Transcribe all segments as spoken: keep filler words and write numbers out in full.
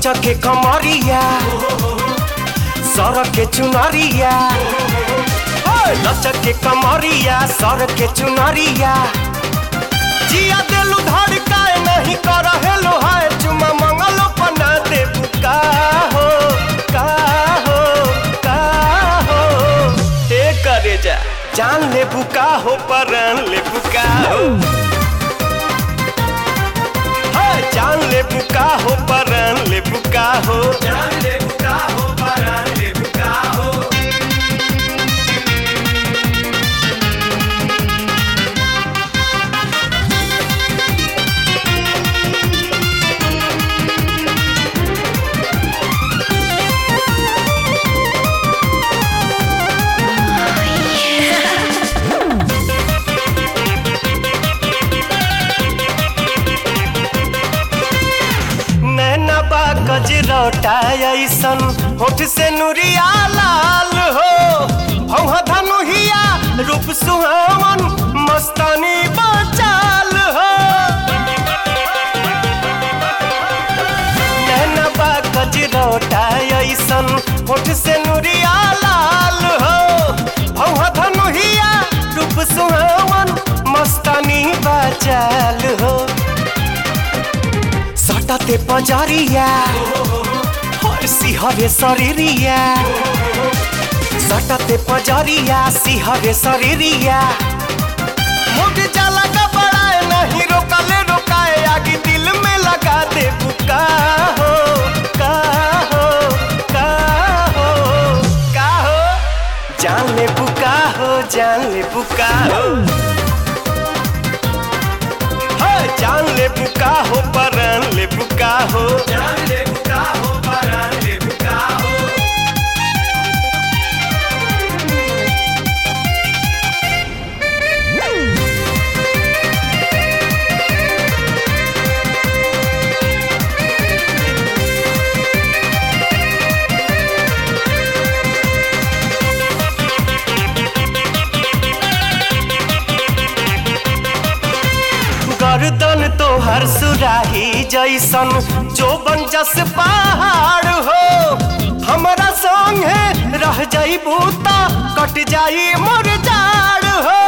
लचके कमरिया सर के चुनरिया लचके कमरिया सर के चुनरिया जिया दिलु धड़काए नहीं कर हेलो हाय चुमा मंगलो पना दे बुका हो का हो का हो ए करे जा जान ले बुका हो परान ले बुका हो जान ले बुका हो परान ले बुका हो जान ले बुका हो परान ले बुका हो गजरौटा ऐसन होठ से नुरिया लाल हो भौहा धनुहिया रूप सुहावन मस्तानी बचाल हो नैनबा गजरौटा ऐसन होठ से नुरिया लाल हो भौहा धनुहिया रूप सुहावन मस्तानी बचाल हो सटाते पजारिया सिहरे शरीरिया सटाते पजारिया सिहरे शरीरिया मुझे जाला का बड़ाए नहीं रोकले रोकाए आगे दिल में लगा दे बुका हो का हो का हो का हो जान ले बुका हो जान ले बुका हो जान ले बुका हो परान ले बुका हो जान ले बुका हो परान ले बुका हो गर्दन तो हर सुराही जैसन जो बन जस पहाड़ हो हमारा संग है रह जाई बूता कट जाई मोर जाड़ हो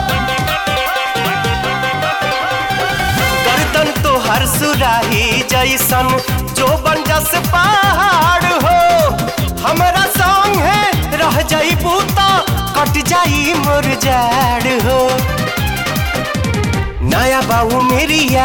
गर्दन तो हर सुराही जैसन जो बन जस पहाड़ हो हमारा संग है रह जाई बूता कट जाई मोर जाड़ हो नया बाबू मेरिया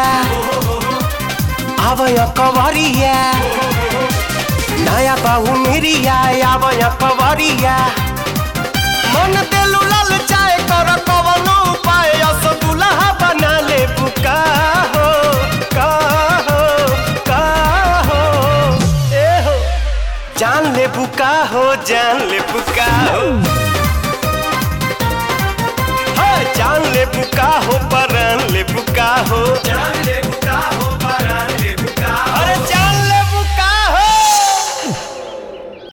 आवय कवरिया नया बाबू मेरिया आवय कवरिया मन दिलु लाल चाय कर कवनो उपाय अस दुल्हा बना ले बुका हो का हो का हो ए हो जान ले बुका हो जान ले बुका हो जान ले बुका हो परान ले बुका हो जान ले बुका हो परान ले बुका हो अरे